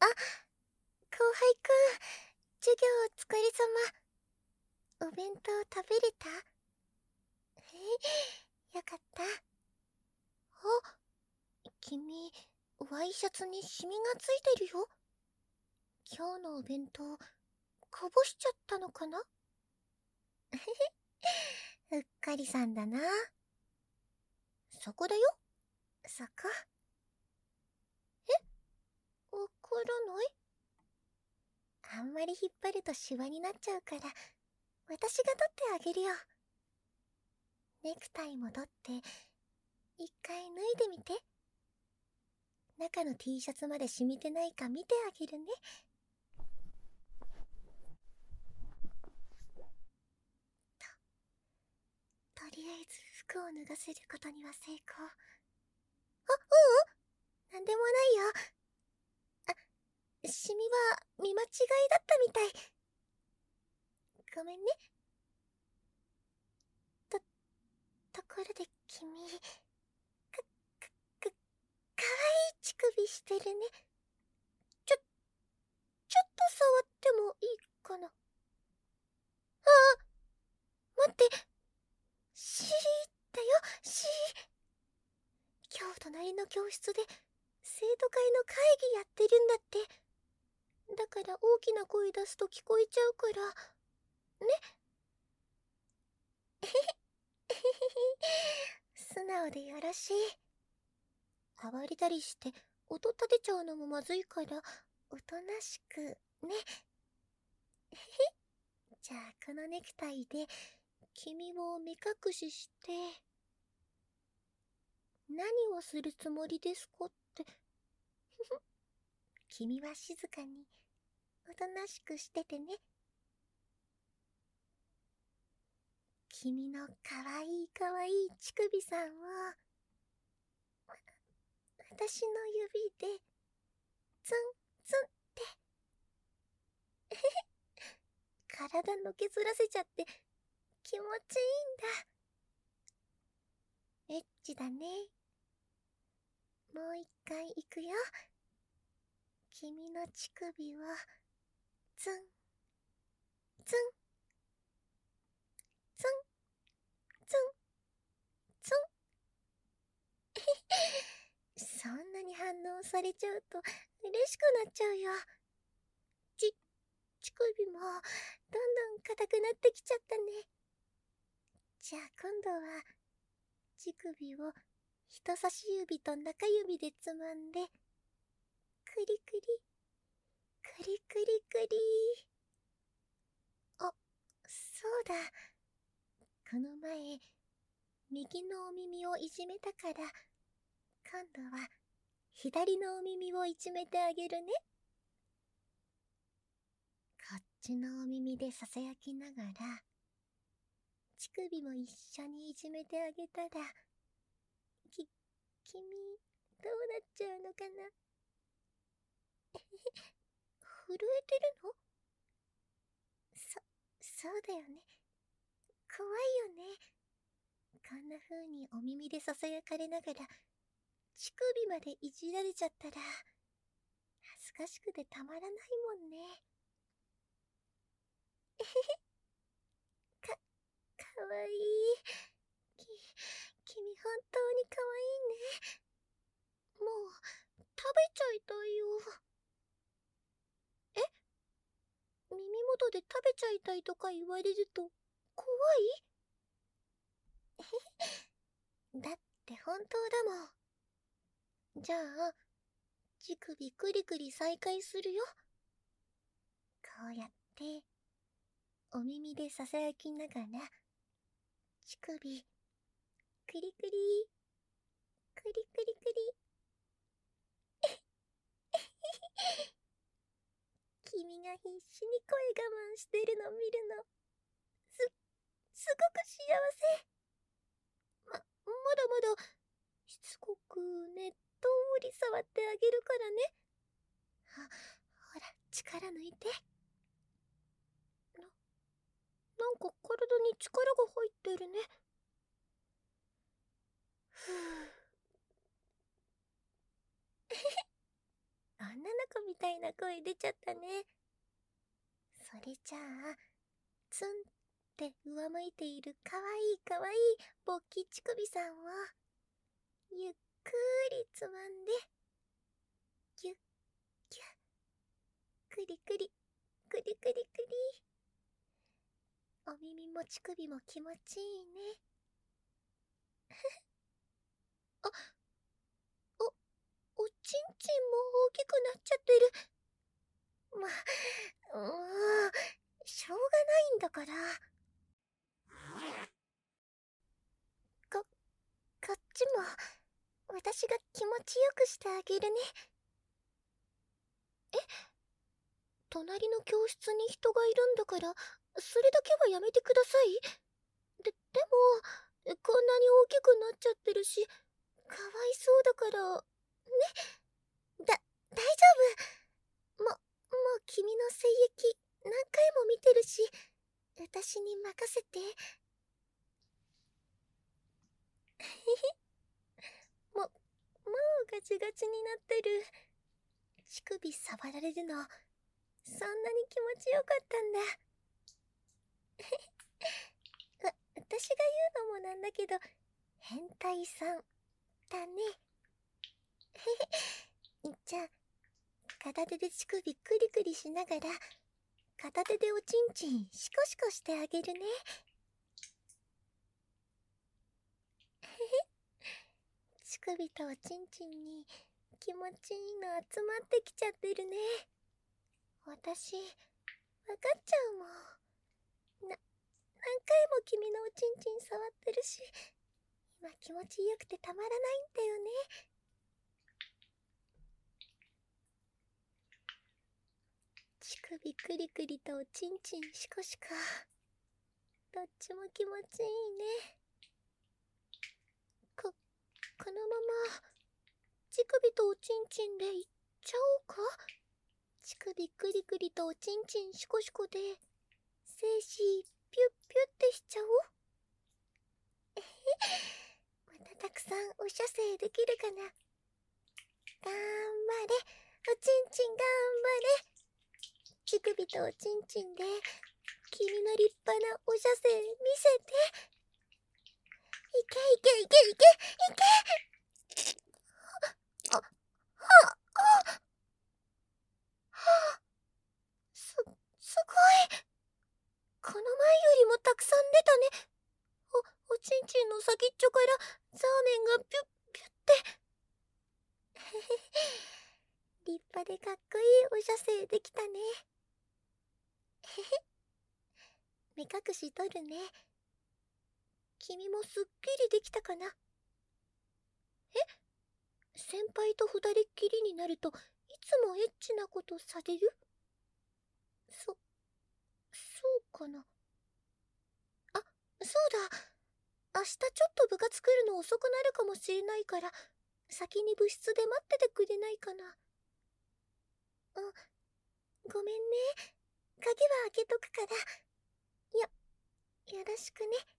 後輩くん、授業お疲れ様。お弁当食べれた？よかった。あ、君、ワイシャツにシミがついてるよ。今日のお弁当、こぼしちゃったのかな？うっかりさんだな。そこだよ。そこ。わからない？あんまり引っ張るとシワになっちゃうから、私が取ってあげるよ。ネクタイも取って、一回脱いでみて。中の T シャツまで染みてないか見てあげるね。とりあえず服を脱がせることには成功。なんでもないよ。シミは見間違いだったみたい。ごめんね。ところで君、かわいい乳首してるね。ちょっと触ってもいいかな？待って。シーだよ、シー。今日隣の教室で生徒会の会議やってるんだって。だから大きな声出すと聞こえちゃうからね。素直でよろしい。暴れたりして音立てちゃうのもまずいからおとなしくね。じゃあこのネクタイで君を目隠しして。何をするつもりですかって。君は静かにおとなしくしててね。君のかわいいかわいい乳首さんを私の指でツンツンって体のけずらせちゃって気持ちいいんだ。エッチだね。もう一回いくよ。君の乳首をツンツンツンツンツン。そんなに反応されちゃうと嬉しくなっちゃうよ。乳首もどんどん硬くなってきちゃったね。じゃあ今度は乳首を人差し指と中指でつまんで、クリクリクリクリクリ。あ、そうだ。この前右のお耳をいじめたから、今度は左のお耳をいじめてあげるね。こっちのお耳でささやきながら乳首も一緒にいじめてあげたら、君どうなっちゃうのかな？震えてるの？そうだよね。怖いよね。こんな風にお耳でささやかれながら乳首までいじられちゃったら恥ずかしくてたまらないもんね。かわいい。君本当にかわいいね。もう食べちゃいたいよ。耳元で食べちゃいたいとか言われると怖い？だって本当だもん。じゃあ乳首クリクリ再開するよ。こうやってお耳でささやきながら乳首クリクリクリクリクリ。君が必死に声我慢してるの見るのすごく幸せ。まだまだしつこくねっとり触ってあげるからね。ほら力抜いて。なんか体に力が入ってるね。ふぅ女の子みたいな声出ちゃったね。それじゃあ、ツンって上向いているかわいいかわいい勃起乳首さんを、ゆっくりつまんで、ぎゅっぎゅっ、くりくり、くりくりくり。お耳も乳首も気持ちいいね。あ、おちんちんも大きくなっちゃってる。しょうがないんだから。こっちも、私が気持ちよくしてあげるね。隣の教室に人がいるんだから、それだけはやめてください。でも、こんなに大きくなっちゃってるし、かわいそうだから、ね。大丈夫。もう君の精液、何回も見てるし、私に任せて。もうガチガチになってる。乳首触られるの、そんなに気持ちよかったんだ。私が言うのもなんだけど、変態さんだね。じゃあ、片手で乳首クリクリしながら、片手でおちんちんシコシコしてあげるね。乳首とおちんちんに気持ちいいの集まってきちゃってるね。私、わかっちゃうもん。何回も君のおちんちん触ってるし、今気持ちよくてたまらないんだよね。乳首クリクリとおちんちんシコシコ。どっちも気持ちいいね。このまま、乳首とおちんちんでいっちゃおうか。乳首クリクリとおちんちんシコシコで、精子ピュッピュッてしちゃおう。またたくさんお射精できるかな。頑張れ、おちんちん頑張れ。乳首とおちんちんで、君の立派なお射精見せて。いけいけいけいけいけ。すごい。この前よりもたくさん出たね。おちんちんの先っちょからザーメンがピュッピュッて。立派でかっこいいお射精できたね。目隠し取るね。君もすっきりできたかな。先輩と二人っきりになるといつもエッチなことされる？そうかな。あ、そうだ。明日ちょっと部活来るの遅くなるかもしれないから、先に部室で待っててくれないかな。ごめんね。鍵は開けとくから。よろしくね。